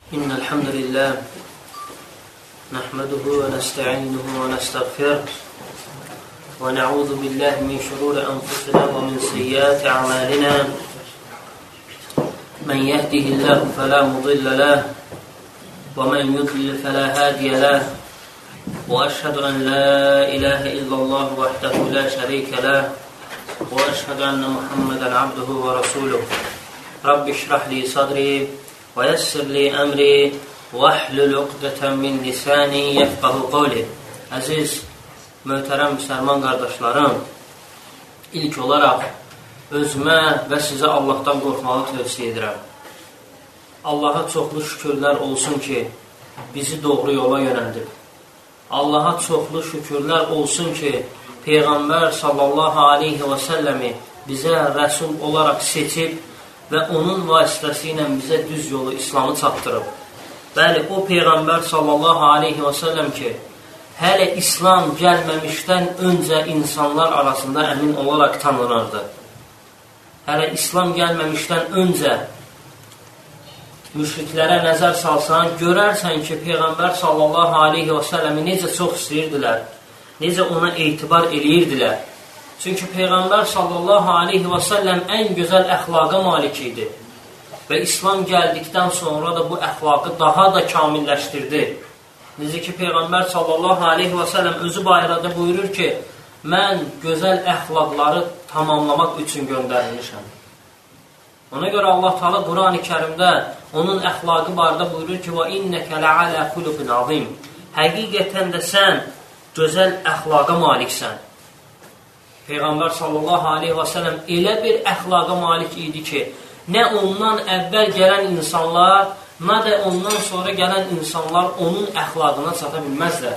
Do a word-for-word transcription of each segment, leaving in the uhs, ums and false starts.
إن الحمد لله نحمده ونستعينه ونستغفره ونعوذ بالله من شرور أنفسنا ومن سيئات أعمالنا من يهده الله فلا مضل له ومن يضلل فلا هادي له وأشهد أن لا إله إلا الله وحده لا شريك له وأشهد أن محمدا عبده ورسوله رب اشرح لي صدري ويسر لي أمري واحلل عقدة من lisani yefqahu qawli. Əziz, möhtərəm müsəlman qardaşlarım, ilk olaraq özümə və sizə Allahdan qorxmağı tövsiyə edirəm. Allaha çoxlu şükürlər olsun ki, bizi doğru yola yönəldib. Allaha çoxlu şükürlər olsun ki, Peyğəmbər sallallahu aleyhi və səlləmi bizə rəsul olaraq seçib və onun vasitəsilə bizə düz yolu, İslamı çatdırıb. Bəli, o Peyğəmbər sallallahu aleyhi və səlləm ki, hələ İslam gəlməmişdən öncə insanlar arasında əmin olaraq tanınırdı. Hələ İslam gəlməmişdən öncə müşriklərə nəzər salsan, görərsən ki, Peyğəmbər sallallahu aleyhi və səlləmi necə çox istəyirdilər, necə ona etibar eləyirdilər. Çünki Peyğəmbər sallallahu aleyhi və səlləm ən gözəl əxlaqa malik idi. Və İslam gəldikdən sonra da bu əxlaqı daha da kamilləşdirdi. Necə ki, Peyğəmbər sallallahu aleyhi və səlləm özü barədə buyurur ki, mən gözəl əxlaqları tamamlamaq üçün göndərilmişəm. Ona görə Allah Teala Qurani Kərimdə onun əxlaqı barədə buyurur ki, وَإِنَّكَ لَعَلَى خُلُقٍ عَظِيمٍ Həqiqətən də sən gözəl əxlaqa maliksən. Peyğəmbər sallallahu aleyhi və səlləm elə bir əxlaqa malik idi ki, nə ondan əvvəl gələn insanlar, nə də ondan sonra gələn insanlar onun əxlaqına çata bilməzlər.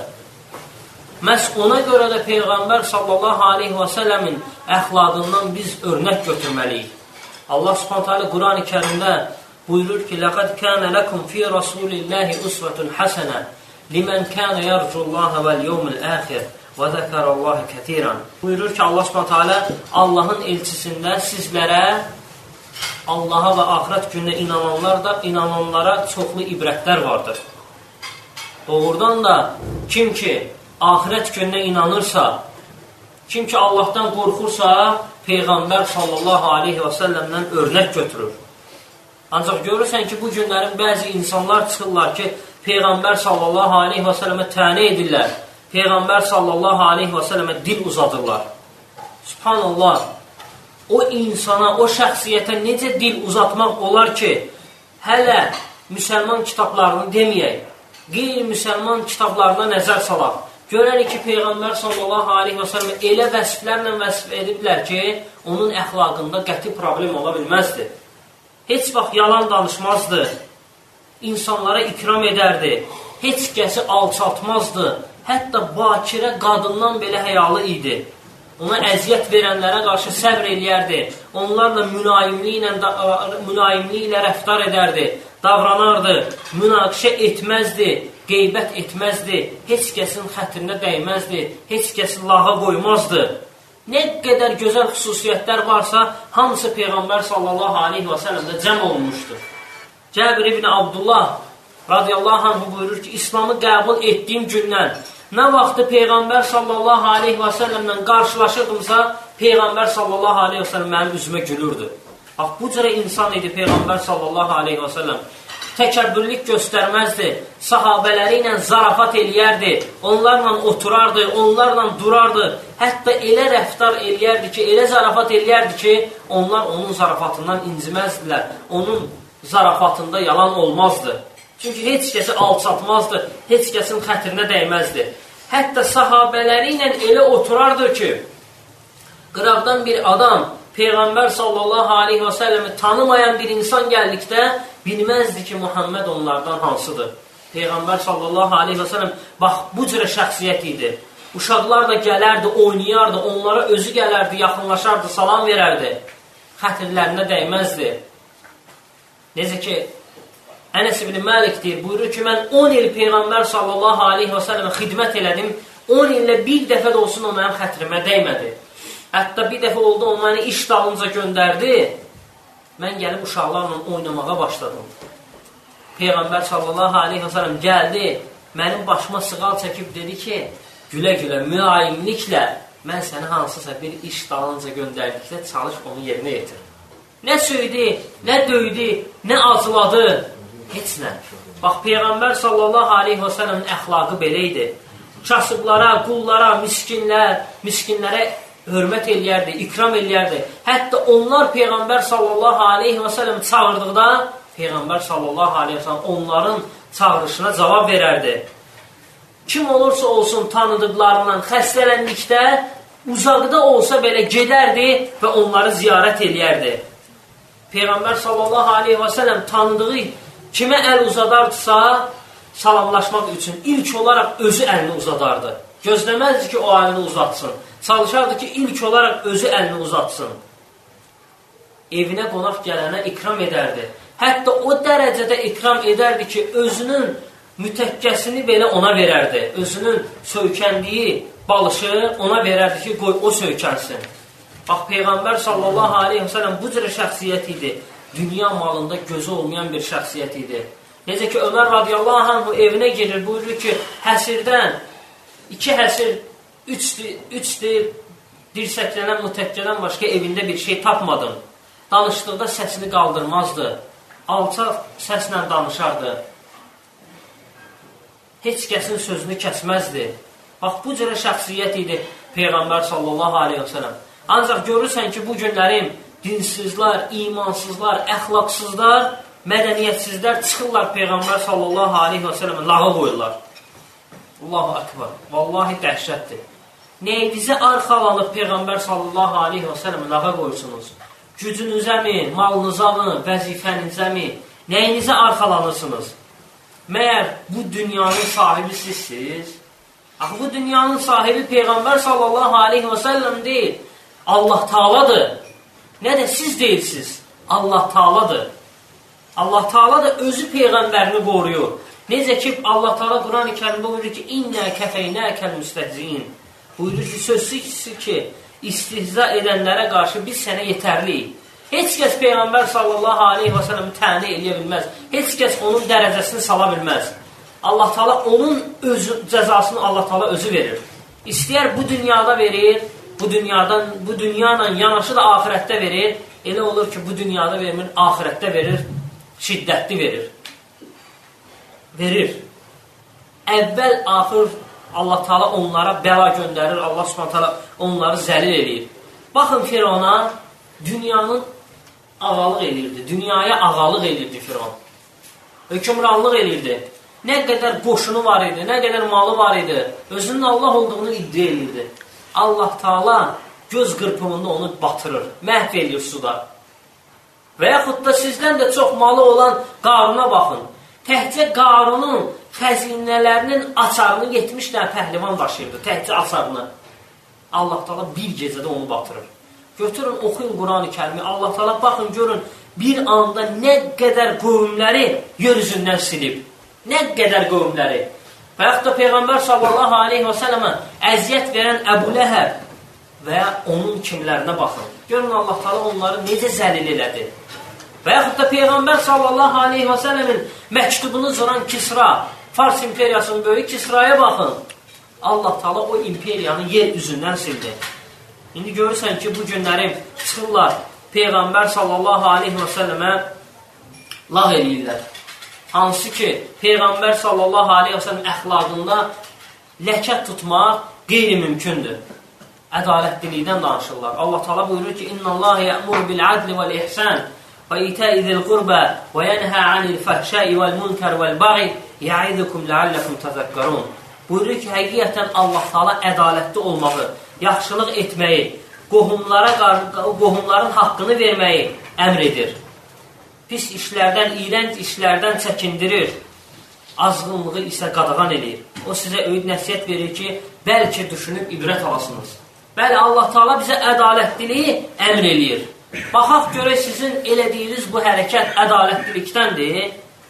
Məhz ona görə də Peyğəmbər sallallahu aleyhi və səlləmin əxlaqından biz örnək götürməliyik. Allah subhanətə alə Qurani Kərimdə buyurur ki, لَقَدْ كَانَ لَكُمْ فِي رَسُولِ اللَّهِ أُسْوَةٌ حَسَنَةٌ لِمَنْ كَانَ يَرْجُ اللَّهَ وَالْيَوْمِ الْآخِرِ وَذَكَرَ اللَّهِ كَثِيرًا Buyurur ki, Allah subhanətə alə Allahın elçisində sizlərə Allaha və axirət gününə inananlar da, inananlara çoxlu ibrətlər vardır. Doğrudan da kim ki axirət gününə inanırsa, kim ki Allahdan qorxursa, Peyğəmbər sallallahu aleyhi və səlləmdən örnək götürür. Ancaq görürsən ki, bu günlərin bəzi insanlar çıxırlar ki, Peyğəmbər sallallahu aleyhi və səlləmə tənə edirlər. Peyğəmbər sallallahu aleyhi və səlləmə dil uzadırlar. Subhanallah, o insana, o şəxsiyyətə necə dil uzatmaq olar ki, hələ müsəlman kitablarını deməyək, qeyri-müsəlman kitablarına nəzər salaq. Görərik ki, Peyğəmbər sallallahu aleyhi və səlləmə elə vəsflərlə vəsf ediblər ki, onun əxlaqında qəti problem ola bilməzdir. Heç vaxt yalan danışmazdı, insanlara ikram edərdi, heç kəsi alçaltmazdı, hətta bakirə qadından belə həyalı idi. Ona əziyyət verənlərə qarşı səbr eləyərdi, onlarla mülayimli ilə rəftar edərdi, davranardı, münaqişə etməzdi, qeybət etməzdi, heç kəsin xətrinə dəyməzdi, heç kəsi lağa qoymazdı. Nə qədər gözəl xüsusiyyətlər varsa, hamısı Peyğəmbər sallallahu aleyhi və səlləmdə cəm olunmuşdur. Cəbir ibn Abdullah radiyallahu anh buyurur ki, İslamı qəbul etdiyim gündən nə vaxtı Peyğəmbər sallallahu aleyhi və səlləmlə qarşılaşırdımsa, Peyğəmbər sallallahu aleyhi və səlləm mənim üzümə gülürdü. Bax, bu cürə insan idi Peyğəmbər sallallahu aleyhi və səlləm. Təkəbbürlük göstərməzdi, sahabələri ilə zarafat eləyərdi, onlarla oturardı, onlarla durardı, hətta elə rəftar eləyərdi ki, elə zarafat eləyərdi ki, onlar onun zarafatından inciməzdilər, onun zarafatında yalan olmazdı. Çünki heç kəsi alçatmazdı, heç kəsin xətrinə dəyməzdi. Hətta sahabələri ilə elə oturardı ki, qıraqdan bir adam Peyğəmbər sallallahu aleyhi və səlləmi tanımayan bir insan gəldikdə bilməzdi ki, Muhammed onlardan hansıdır. Peyğəmbər sallallahu aleyhi və səlləm bax, bu cürə şəxsiyyət idi. Uşaqlar da gələrdi, oynayardı, onlara özü gələrdi, yaxınlaşardı, salam verərdi. Xətirlərinə dəyməzdi. Necə ki, Ənəs ibn Məlik deyir, buyurur ki, mən on il Peyğəmbər sallallahu aleyhi və səlləmə xidmət elədim, on illə bir dəfə də olsun o mənim xətrimə dəymədi. Hətta bir dəfə oldu, o məni iş dalınca göndərdi, mən gəlib uşaqlarla oynamağa başladım. Peyğəmbər sallallahu aleyhi və səlləm gəldi, mənim başıma sığal çəkib dedi ki, gülə-gülə, mülayimliklə mən səni hansısa bir iş dalınca göndərdikdə çalış onu yerinə yetir. Nə söydü, nə döydü, nə acıladı, heç nə. Bax, Peyğəmbər sallallahu aleyhi və səlləmin əxlaqı belə idi. Kasıblara, qullara, miskinlər, miskinlərə hörmət eləyərdi, ikram eləyərdi. Hətta onlar Peyğəmbər sallallahu aleyhi və səlləm çağırdıqda, Peyğəmbər sallallahu aleyhi və səlləm onların çağırışına cavab verərdi. Kim olursa olsun tanıdıqlarından xəstələndikdə, uzaqda olsa belə gedərdi və onları ziyarət eləyərdi. Peyğəmbər sallallahu aleyhi və səlləm tanıdığı kimə əl uzadardısa, salamlaşmaq üçün ilk olaraq özü əlini uzadardı. Gözləməzdi ki, o əlini uzatsın. Çalışardı ki, ilk olaraq özü əlini uzatsın. Evinə qonaq gələnə ikram edərdi. Hətta o dərəcədə ikram edərdi ki, özünün mütəkkəsini belə ona verərdi. Özünün söykəndiyi balışı ona verərdi ki, qoy o söykənsin. Bax, Peyğəmbər sallallahu aleyhi və səlləm bu cürə şəxsiyyət idi. Dünya malında gözü olmayan bir şəxsiyyət idi. Necə ki, Ömər radiyallahu anh evinə gelir, buyurur ki, həsirdən, iki həsir, üçdür, dirsəklənən mütəkkədən başqa evində bir şey tapmadım. Danışdıqda səsini qaldırmazdı. Alçaq səslə danışardı. Heç kəsin sözünü kəsməzdi. Bax, bu cürə şəxsiyyət idi Peyğəmbər sallallahu aleyhi və səlləm. Ancaq görürsən ki, bu günlərim dinsizlər, imansızlar, əxlaqsızlar, mədəniyyətsizlər çıxırlar Peyğəmbər sallallahu aleyhi və səlləmə lağa qoyurlar. Allahu akbar. Vallahi dəhşətdir. Neyinizə arxalanıb Peyğəmbər sallallahu aleyhi və səlləmə lağa qoyursunuz? Gücünüzəmi, malınızamı, vəzifənizəmi? Nəyinizə arxalanırsınız? Məyər bu dünyanın sahibi sizsiniz? Axı, bu dünyanın sahibi Peyğəmbər sallallahu aleyhi və səlləm deyil. Allah Taaladır. Nə də siz deyilsiniz. Allah Taaladır. Allah Taala da özü Peyğəmbərini qoruyur. Necə ki, Allah Taala Quran-ı Kərimdə buyurur ki, İnnə kəfəynəkəl müstəhziin. Buyurur ki, sözsüz ki, istihza edənlərə qarşı biz sənə yetərliyik. Heç kəs Peyğəmbər sallallahu aleyhi və səlləmi təni eləyə bilməz. Heç kəs onun dərəcəsini sala bilməz. Allah Taala onun özü, cəzasını Allah Taala özü verir. İstəyər bu dünyada verir, bu dünyadan, bu dünyanla yanaşı da axirətdə verir. Elə olur ki, bu dünyada vermir, axirətdə verir, şiddətli verir. Verir. Əvvəl, axır Allah Taala onlara bəla göndərir, Allah Subhanahu taala onları zəlil eləyir. Baxın Firona, dünyanın ağalıq elirdi, dünyaya ağalıq elirdi Firon. Hökümranlıq elirdi. Nə qədər qoşunu var idi, nə qədər malı var idi, özünün Allah olduğunu iddia elirdi. Allah Taala göz qırpımında onu batırır, məhv edir suda. Və yaxud da sizdən də çox malı olan Qaruna baxın. Təhcə Qarunun xəzinələrinin açarını yetmiş dənə pəhlivan daşıyırdı, təhcə açarını. Allah Taala bir gecədə onu batırır. Götürün, oxuyun Quran-ı Kərimi. Allah Taala baxın, görün, bir anda nə qədər qövmləri yer üzündən silib. Nə qədər qövmləri. Və yaxud da Peyğəmbər sallallahu aleyhi və səlləmə əziyyət verən Əbu Ləhəb və ya onun kimlərinə baxın. Görün, Allah Taala onları necə zəlil elədi. Və yaxud da Peyğəmbər sallallahu aleyhi və səlləmin məktubunu cıran Kisra, Fars imperiyasının böyük Kisraya baxın. Allah Taala o imperiyanı yer üzündən sildi. İndi görürsən ki, bu günlərim çıxırlar Peyğəmbər sallallahu aleyhi və səlləmə lağ eləyirlər. Hansı ki, Peyğəmbər sallallahu aleyhi və səlləm əxlaqında ləkət tutmaq qeyri-mümkündür. Ədalətlilikdən danışırlar. Allah Taala buyurur ki, İnna Allah ya'muru bil adli vel ihsan və ita'i zil qurba və yenhə anil fəhşai vel munkar vel baghi ya'idukum leallekum tezekkerun. Buyurur ki, həqiqətən Allah Taala ədalətli olmağı, yaxşılıq etməyi, qohumlara, qohumların haqqını verməyi əmr edir. Pis işlərdən, iyrənc işlərdən çəkindirir, azğınlığı isə qadağan edir. O sizə öyüd nəsihət verir ki, bəlkə düşünüb ibrət alasınız. Bəli, Allah Taala bizə ədalətliliyi əmr eləyir. Baxaq görək, sizin elədiyiniz bu hərəkət ədalətlilikdəndir.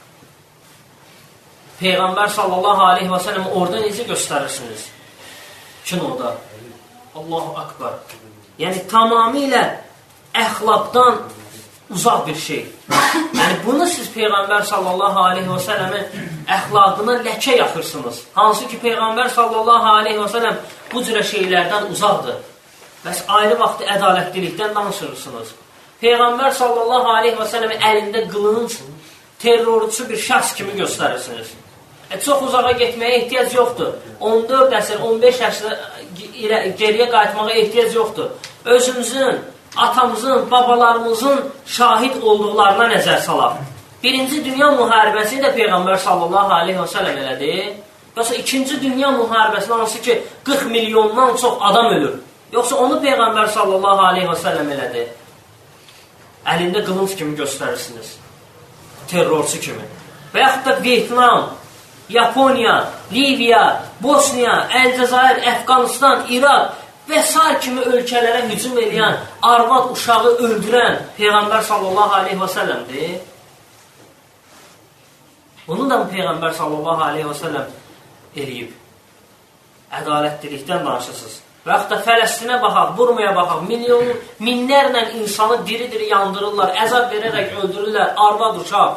Peyğəmbər sallallahu aleyhi və səlləm orada necə göstərirsiniz? Kinoda. Allahu akbar. Yəni, tamamilə əxlaqdan uzaq bir şey. Yəni, bunu siz Peyğəmbər sallallahu aleyhi və sələmin əxlaqına ləkə yaxırsınız. Hansı ki, Peyğəmbər sallallahu aleyhi və sələm bu cürə şeylərdən uzaqdır. Bəs ayrı vaxtı ədalətlilikdən danışırsınız. Peyğəmbər sallallahu aleyhi və sələmin əlində qılınc terrorçu bir şəxs kimi göstərirsiniz. E, çox uzağa getməyə ehtiyac yoxdur. on dörd əsr, on beş əsr geriyə qayıtmağa ehtiyac yoxdur. Özümüzün, atamızın, babalarımızın şahid olduqlarına nəzər salaq. Birinci Dünya müharibəsi də Peyğəmbər sallallahu aleyhi və sələm elədi. Yoxsa ikinci Dünya müharibəsində hansı ki qırx milyondan çox adam ölür. Yoxsa onu Peyğəmbər sallallahu aleyhi və sələm elədi. Əlində qılınc kimi göstərirsiniz. Terrorçu kimi. Və yaxud da Vietnam, Yaponiya, Liviya, Bosniya, Əlcəzair, Əfqanistan, İraq və sair kimi ölkələrə hücum edən, arvad uşağı öldürən Peyğəmbər sallallahu aleyhi və səlləmdir. Bunu da Peyğəmbər sallallahu aleyhi və səlləm eləyib. Ədalətlilikdən danışırsınız. Və yaxud da Fələstinə baxaq, Burmaya baxaq, milyon, minlərlə insanı diri-diri yandırırlar, əzab verərək öldürürlər, arvad uşaq.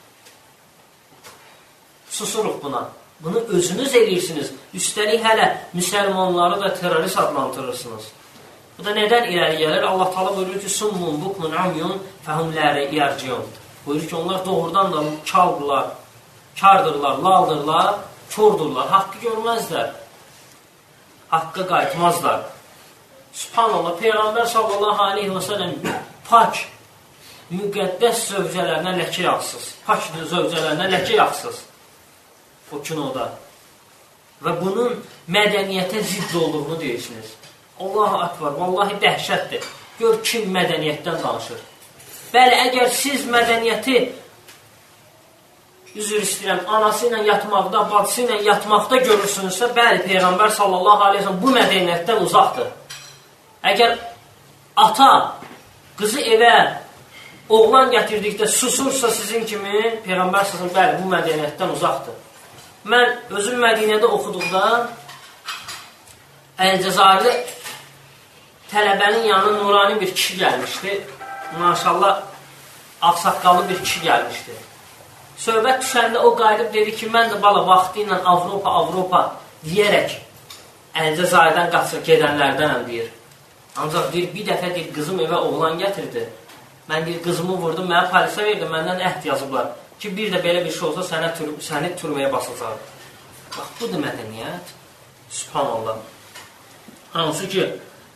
Susuruq buna. Bunu özünüz eləyirsiniz. Üstəlik hələ müsəlmanları da terörist adlandırırsınız. Bu da nədən irəli gəlir? Allah Taala buyurur ki, summun, bukmun, amyun, fəhum ləri iyərciyon. Buyurur ki, onlar doğrudan da kaldırlar, kardırlar, laldırlar, kördürlər, haqqı görməzlər. Haqqqa qayıtmazlar. Subhanallah, Peyğəmbər sallallahu aleyhi və səlləm pak, müqəddəs zövcələrinə ləkə yaxsız. Pak zövcələrinə ləkə yaxsız. O kinoda. Və bunun mədəniyyətə zidd olduğunu deyirsiniz. Allahu akbar, vallahi dəhşətdir. Gör kim mədəniyyətdən danışır. Bəli, əgər siz mədəniyyəti üzr istəyirəm, anası ilə yatmaqda, bacısı ilə yatmaqda görürsünüzsə, bəli, Peyğəmbər sallallahu aleyhi və səlləm bu mədəniyyətdən uzaqdır. Əgər ata qızı evə oğlan gətirdikdə susursa sizin kimi, Peyğəmbər sallallahu aleyhi və səlləm, bəli, bu mədəniyyətdən uzaqdır. Mən özüm Mədinədə oxuduqda Əlcəzairli tələbənin yanına nurani bir kişi gəlmişdi. Maşallah, ağsaqqalı bir kişi gəlmişdi. Söhbət düşəndə o qayıdıb dedi ki, mən də bala vaxtı ilə Avropa, Avropa deyərək Əlcəzairdən qaçır gedənlərdənəm deyir. Ancaq deyir, bir dəfə deyir, qızım evə oğlan gətirdi. Mən deyir, qızımı vurdum, mənə polisə verdim, məndən əhd yazıblar. Ki, bir də belə bir şey olsa səni, tür səni türməyə basılacaq. Bax, budur mədəniyyət. Subhanallah. Hansı ki,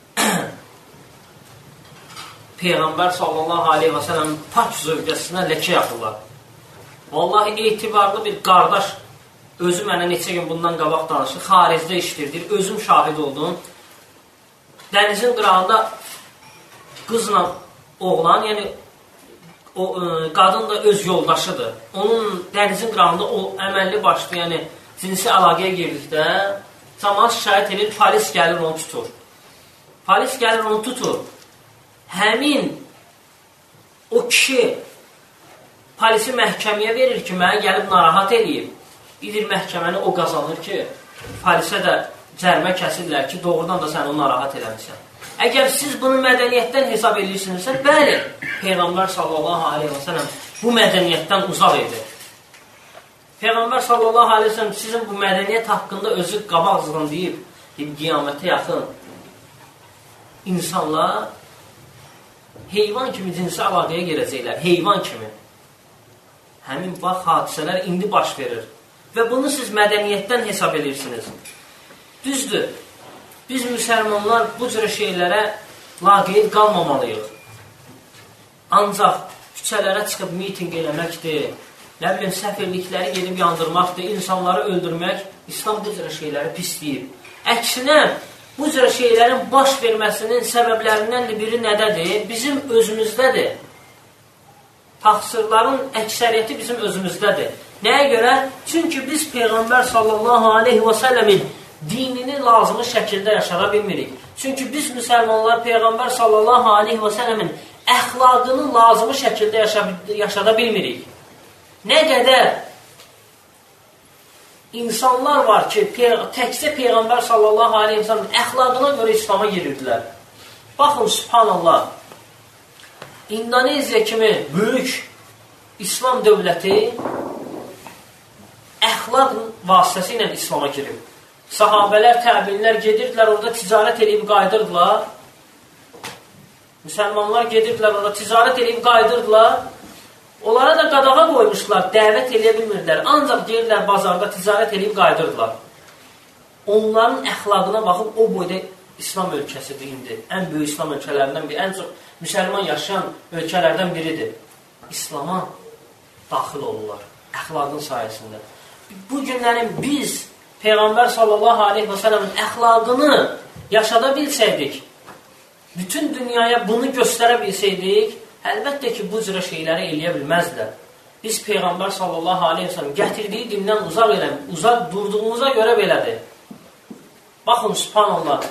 Peyğəmbər sallallahu aleyhi və səlləm pak zövcəsinə ləkə yaxırlar. Vallahi etibarlı bir qardaş, özü mənə neçə gün bundan qabaq danışır, xaricdə işləyir, özüm şahid oldum. Dənizin qırağında qızla oğlan, yəni o ə, qadın da öz yoldaşıdır. Onun dənizin qırağında o əməlli başlı, yəni cinsi əlaqəyə girdikdə cəmaət şikayət edir, polis gəlir onu tutur. Polis gəlir onu tutur. Həmin o kişi polisi məhkəməyə verir ki, mənə gəlib narahat edeyim. İdir məhkəməni o qazanır ki, polisə də cərimə kəsirlər ki, doğrudan da sən onu narahat eləmişsən. Əgər siz bunu mədəniyyətdən hesab edirsinizsə, bəli, Peyğəmbər sallallahu aleyhi və səlləm bu mədəniyyətdən uzaq edir. Peyğəmbər sallallahu aleyhi və səlləm sizin bu mədəniyyət haqqında özü qabaqcılığın deyib, deyib, qiyamətə yaxın insanlar heyvan kimi cinsi əlaqəyə gələcəklər, heyvan kimi. Həmin vaxt hadisələr indi baş verir. Və bunu siz mədəniyyətdən hesab edirsiniz. Düzdür, biz müsəlmanlar bu cür şeylərə laqeyd qalmamalıyıq. Ancaq küçələrə çıxıb miting eləməkdir, nə bilim, səfirlikləri gedib yandırmaqdır, insanları öldürmək, İslam bu cür şeyləri pisləyib. Əksinə, bu cür şeylərin baş verməsinin səbəblərindən də biri nədədir? Bizim özümüzdədir. Taksirların əksəriyyəti bizim özümüzdədir. Nəyə görə? Çünki biz Peyğəmbər sallallahu aleyhi və səlləmin dinini lazımı şəkildə yaşada bilmirik. Çünki biz müsəlmanlar Peyğəmbər sallallahu aleyhi və səlləmin əxlaqını lazımı şəkildə yaşada bilmirik. Nə qədər insanlar var ki, təkcə Peyğəmbər sallallahu aleyhi və səlləmin əxlaqına görə İslam'a girirdilər. Baxın, subhanallah, İndoneziya kimi böyük İslam dövləti əxlaq vasitəsilə İslama girib. Sahabələr, təbiinlər gedirdilər, orada ticarət edib qayıdırdılar. Müsəlmanlar gedirdilər, orada ticarət edib qayıdırdılar. Onlara da qadağa qoymuşlar, dəvət edə bilmirdilər. Ancaq deyirlər, bazarda ticarət edib qayıdırdılar. Onların əxlaqına baxıb, o boyda İslam ölkəsidir indi. Ən böyük İslam ölkələrindən biri, ən çox müsəlman yaşayan ölkələrdən biridir. İslama daxil olurlar, əxlaqın sayəsində. Bu günlərin biz Peyğəmbər sallallahu aleyhi və səlləmin əxlaqını yaşada bilsəydik, bütün dünyaya bunu göstərə bilsəydik, əlbəttə ki, bu cürə şeyləri eləyə bilməzdilər. Biz Peyğəmbər sallallahu aleyhi və səlləm gətirdiyi dindən uzaq eləm, uzaq durduğumuza görə belədir. Baxın, subhanallah,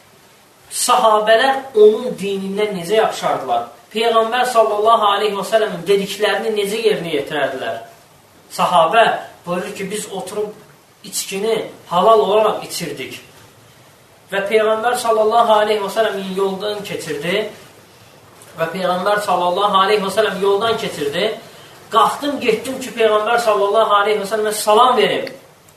sahabələr onun dinindən necə yapışardılar? Peyğəmbər sallallahu aleyhi və səlləmin dediklərini necə yerinə yetirərdilər? Sahabə buyurur ki, biz oturub içkini halal olaraq içirdik. Və Peyğəmbər sallallahu aleyhi və səlləmin yoldan keçirdi. Və Peyğəmbər sallallahu aleyhi və səlləm yoldan keçirdi. Qalxdım, getdim ki, Peyğəmbər sallallahu aleyhi və səlləmə salam verim.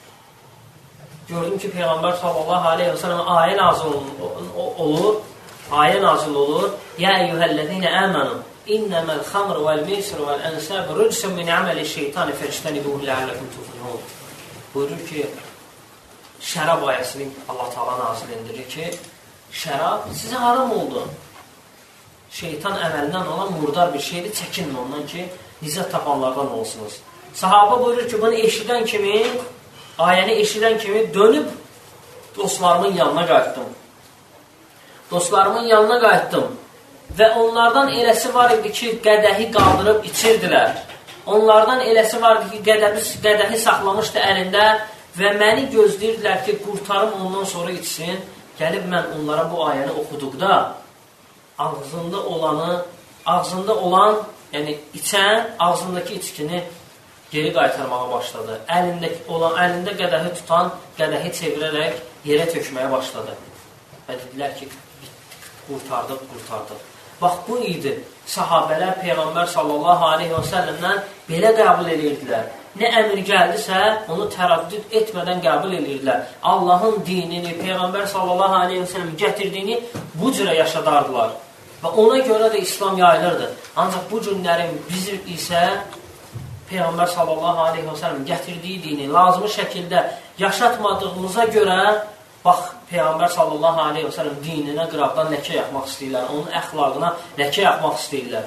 Gördüm ki, Peyğəmbər sallallahu aleyhi və səlləmə ayə nazil olur. Ayə nazil olur. Yə eyyuhəl-ləzīnə əmənu innəməl xamr vəl-meysir vəl-ənsəb rücsən min əməli şeytani fəçtənibuhu ləalləkum tuflihun. Buyurur ki, şərab ayəsini Allah Teala nazil indirir ki, şərab sizə haram oldu. Şeytan əməlindən olan murdar bir şeydir, çəkinmə ondan ki, nizzət tapanlardan olsunuz. Sahabə buyurur ki, bunu eşidən kimi, ayəni eşidən kimi dönüb dostlarımın yanına qayıtdım. Dostlarımın yanına qayıtdım və onlardan eləsi var idi ki, qədəhi qaldırıb içirdilər. Onlardan eləsi vardı ki, qədəhi, qədəhi saxlamışdı əlində və məni gözləyirdilər ki, qurtarım ondan sonra içsin. Gəlib mən onlara bu ayəni oxuduqda, ağzında olanı, ağzında olan, yəni içən, ağzındakı içkini geri qaytarmağa başladı. Əlindəki olan, əlində qədəhi tutan, qədəhi çevirərək yerə tökməyə başladı. Və dedilər ki, qurtardıq, qurtardıq. Bax, bu idi. Sahabələr Peyğəmbər sallallahu aleyhi və səlləmdən belə qəbul edirdilər. Nə əmr gəldisə, onu tərəddüd etmədən qəbul edirdilər. Allahın dinini, Peyğəmbər sallallahu aleyhi və səlləm gətirdiyini bu cürə yaşadardılar. Və ona görə də İslam yayılırdı. Ancaq bu günlərin bizim isə Peyğəmbər sallallahu aleyhi və səlləm gətirdiyi dini lazımi şəkildə yaşatmadığımıza görə bax, Peyğəmbər sallallahu aleyhi və səlləm dininə qıraqdan ləkə yaxmaq istəyirlər, onun əxlaqına ləkə yaxmaq istəyirlər.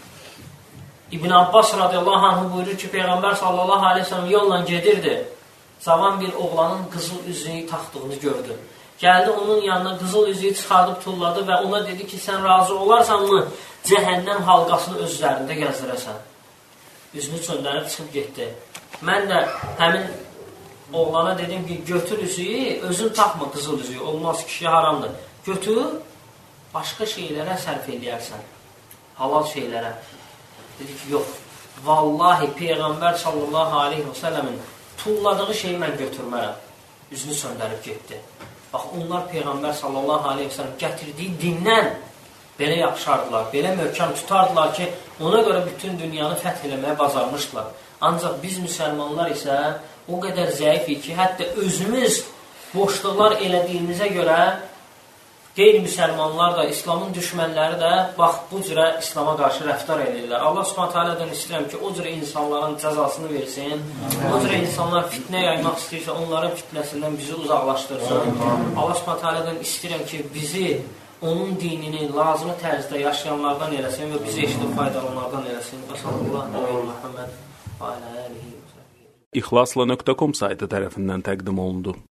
İbn Abbas radiyallahu anh buyurur ki, Peyğəmbər sallallahu aleyhi və səlləm yolla gedirdi. Cavan bir oğlanın qızıl üzüyü taxdığını gördü. Gəldi onun yanına qızıl üzüyü çıxardıb tulladı və ona dedi ki, sən razı olarsanmı cəhənnəm halqasını öz üzərində gəzdirəsən? Üzünü çöndərib çıxıb getdi. Mən də həmin oğlana dedim ki, götür üzüyü, özün taxma qızıl üzüyü, olmaz, kişi haramdır. Götür, başqa şeylərə sərf eləyərsən, halal şeylərə. Dedi ki, yox, vallahi Peyğəmbər sallallahu aleyhi və səlləmin tulladığı şeyi mən götürmərəm. Üzünü söndərib getdi. Bax, onlar Peyğəmbər sallallahu aleyhi və səlləm gətirdiyi dindən belə yapışardılar, belə möhkəm tutardılar ki, ona görə bütün dünyanı fəth eləməyə bacarmışdılar. Ancaq biz müsəlmanlar isə o qədər zəifik ki, hətta özümüz boşluqlar elədiyimizə görə qeyri-müsəlmanlar da, İslamın düşmənləri də bax, bu cürə İslama qarşı rəftar edirlər. Allah subhanət hələdən istəyirəm ki, o cürə insanların cəzasını versin, o cürə insanlar fitnə yaymaq istəyirsə, onların fitnəsindən bizi uzaqlaşdırsın. Allah subhanət hələdən istəyirəm ki, bizi onun dinini lazımı tərzdə yaşayanlardan eləsin və bizi eşidib faydalanlardan eləsin. Və sallallahu aleyhi və Muhammed və alə alihi. İxlasla nöqtə com saytı tərəfindən təqdim olundu.